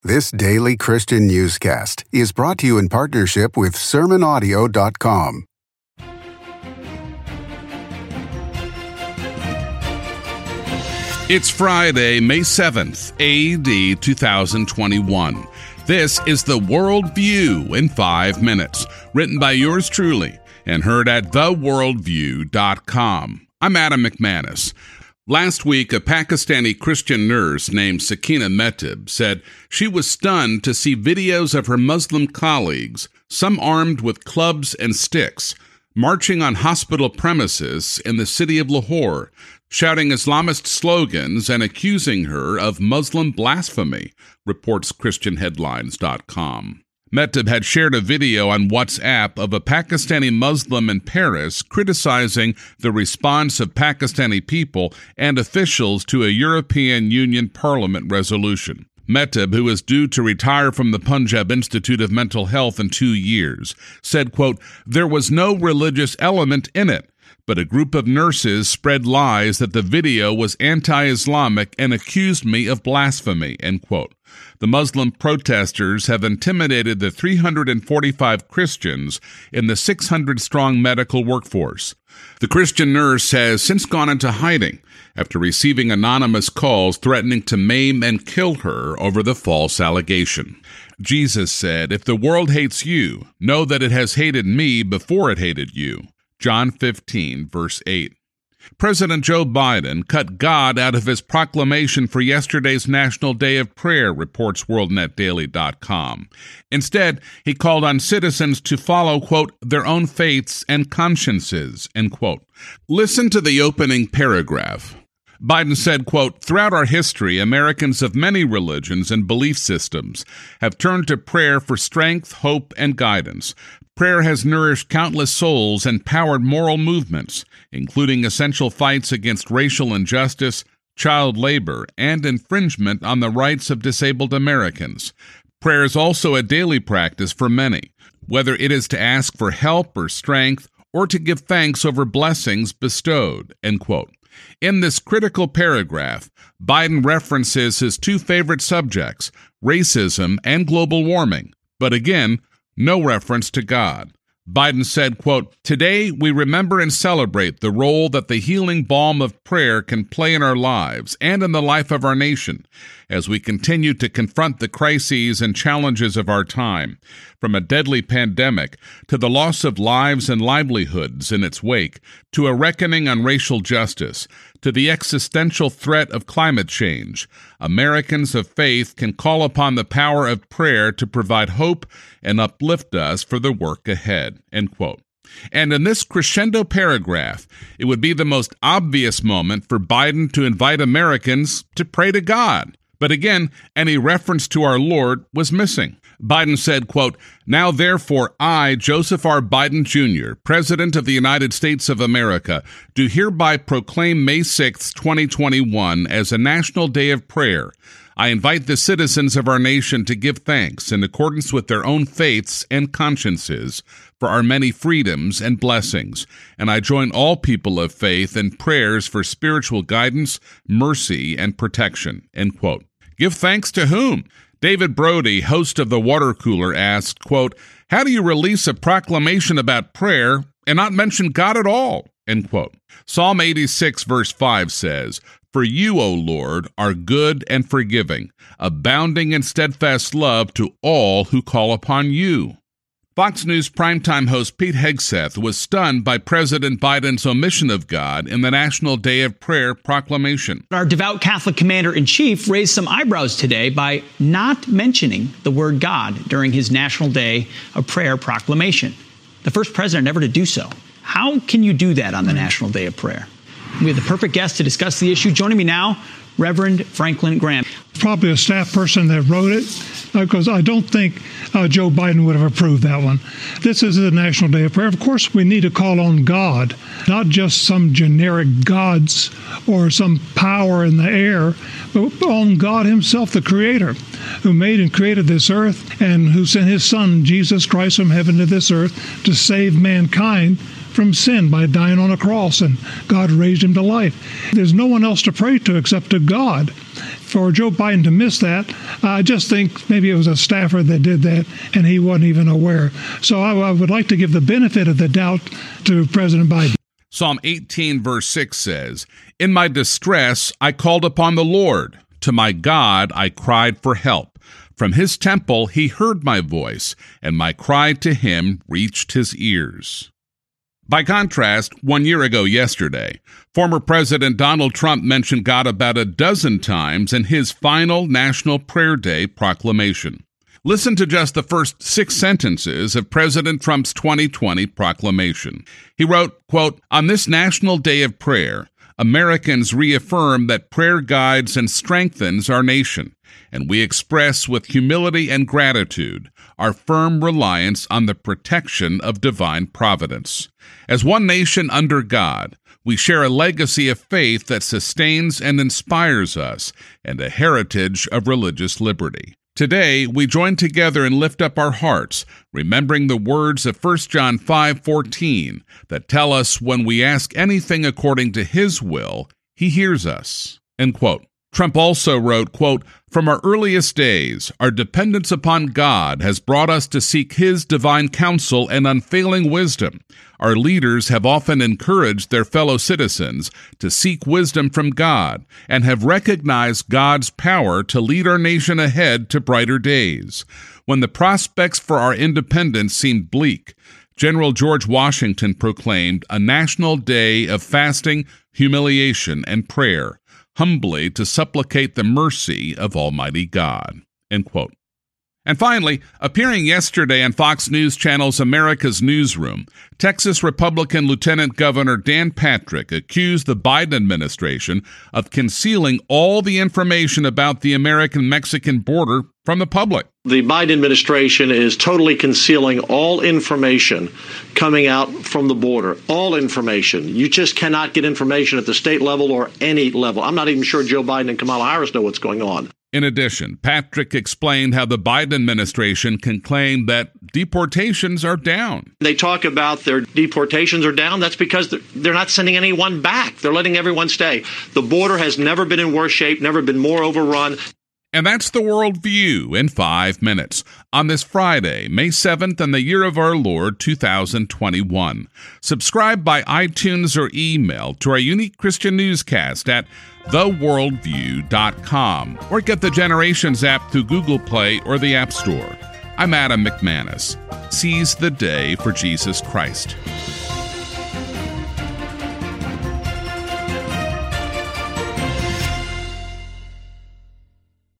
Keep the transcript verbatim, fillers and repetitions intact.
This daily Christian newscast is brought to you in partnership with sermon audio dot com. It's Friday, May seventh, A D two thousand twenty-one. This is The World View in five minutes, written by yours truly and heard at the world view dot com. I'm Adam McManus. Last week, a Pakistani Christian nurse named Sakina Metib said she was stunned to see videos of her Muslim colleagues, some armed with clubs and sticks, marching on hospital premises in the city of Lahore, shouting Islamist slogans and accusing her of Muslim blasphemy, reports Christian Headlines dot com. Metib had shared a video on WhatsApp of a Pakistani Muslim in Paris criticizing the response of Pakistani people and officials to a European Union Parliament resolution. Metib, who is due to retire from the Punjab Institute of Mental Health in two years, said, quote, "There was no religious element in it, but a group of nurses spread lies that the video was anti-Islamic and accused me of blasphemy," end quote. The Muslim protesters have intimidated the three hundred forty-five Christians in the six hundred strong medical workforce. The Christian nurse has since gone into hiding after receiving anonymous calls threatening to maim and kill her over the false allegation. Jesus said, "If the world hates you, know that it has hated me before it hated you." John fifteen, verse eight. President Joe Biden cut God out of his proclamation for yesterday's National Day of Prayer, reports world net daily dot com. Instead, he called on citizens to follow, quote, their own faiths and consciences, end quote. Listen to the opening paragraph. Biden said, quote, "Throughout our history, Americans of many religions and belief systems have turned to prayer for strength, hope, and guidance. Prayer has nourished countless souls and powered moral movements, including essential fights against racial injustice, child labor, and infringement on the rights of disabled Americans. Prayer is also a daily practice for many, whether it is to ask for help or strength or to give thanks over blessings bestowed," end quote. In this critical paragraph, Biden references his two favorite subjects, racism and global warming, but again, no reference to God. Biden said, quote, "Today we remember and celebrate the role that the healing balm of prayer can play in our lives and in the life of our nation as we continue to confront the crises and challenges of our time, from a deadly pandemic to the loss of lives and livelihoods in its wake, to a reckoning on racial justice, to the existential threat of climate change. Americans of faith can call upon the power of prayer to provide hope and uplift us for the work ahead," end quote. And in this crescendo paragraph, it would be the most obvious moment for Biden to invite Americans to pray to God. But again, any reference to our Lord was missing. Biden said, quote, "Now therefore I, Joseph R. Biden Junior, President of the United States of America, do hereby proclaim May sixth, twenty twenty-one as a National Day of Prayer. I invite the citizens of our nation to give thanks in accordance with their own faiths and consciences for our many freedoms and blessings, and I join all people of faith in prayers for spiritual guidance, mercy, and protection," end quote. Give thanks to whom? David Brody, host of The Water Cooler, asked, quote, "How do you release a proclamation about prayer and not mention God at all?" End quote. Psalm eighty-six, verse five says, "For you, O Lord, are good and forgiving, abounding in steadfast love to all who call upon you." Fox News primetime host Pete Hegseth was stunned by President Biden's omission of God in the National Day of Prayer proclamation. Our devout Catholic commander-in-chief raised some eyebrows today by not mentioning the word God during his National Day of Prayer proclamation. The first president ever to do so. How can you do that on the National Day of Prayer? We have the perfect guest to discuss the issue. Joining me now, Reverend Franklin Graham. Probably a staff person that wrote it, because I don't think uh, Joe Biden would have approved that one. This is the National Day of Prayer. Of course, we need to call on God, not just some generic gods or some power in the air, but on God himself, the Creator, who made and created this earth and who sent his Son, Jesus Christ, from heaven to this earth to save mankind from sin by dying on a cross, and God raised him to life. There's no one else to pray to except to God. for Joe Biden to miss that, I just think maybe it was a staffer that did that and he wasn't even aware. So I, I would like to give the benefit of the doubt to President Biden. Psalm eighteen, verse six says, "In my distress I called upon the Lord. To my God I cried for help. From his temple he heard my voice, and my cry to him reached his ears." By contrast, one year ago yesterday, former President Donald Trump mentioned God about a dozen times in his final National Prayer Day proclamation. Listen to just the first six sentences of President Trump's twenty twenty proclamation. He wrote, quote, "On this National Day of Prayer, Americans reaffirm that prayer guides and strengthens our nation, and we express with humility and gratitude our firm reliance on the protection of divine providence. As one nation under God, we share a legacy of faith that sustains and inspires us, and a heritage of religious liberty. Today, we join together and lift up our hearts, remembering the words of First John five fourteen that tell us when we ask anything according to his will, he hears us." End quote. Trump also wrote, quote, "From our earliest days, our dependence upon God has brought us to seek his divine counsel and unfailing wisdom. Our leaders have often encouraged their fellow citizens to seek wisdom from God and have recognized God's power to lead our nation ahead to brighter days. When the prospects for our independence seemed bleak, General George Washington proclaimed a national day of fasting, humiliation, and prayer, humbly to supplicate the mercy of Almighty God." End quote. And finally, appearing yesterday on Fox News Channel's America's Newsroom, Texas Republican Lieutenant Governor Dan Patrick accused the Biden administration of concealing all the information about the American-Mexican border from the public. The Biden administration is totally concealing all information coming out from the border, all information. You just cannot get information at the state level or any level. I'm not even sure Joe Biden and Kamala Harris know what's going on. In addition, Patrick explained how the Biden administration can claim that deportations are down. They talk about their deportations are down. That's because they're, they're not sending anyone back. They're letting everyone stay. The border has never been in worse shape, never been more overrun. And that's the Worldview in five minutes on this Friday, May seventh, in the year of our Lord, two thousand twenty-one. Subscribe by iTunes or email to our unique Christian newscast at the worldview dot com or get the Generations app through Google Play or the App Store. I'm Adam McManus. Seize the day for Jesus Christ.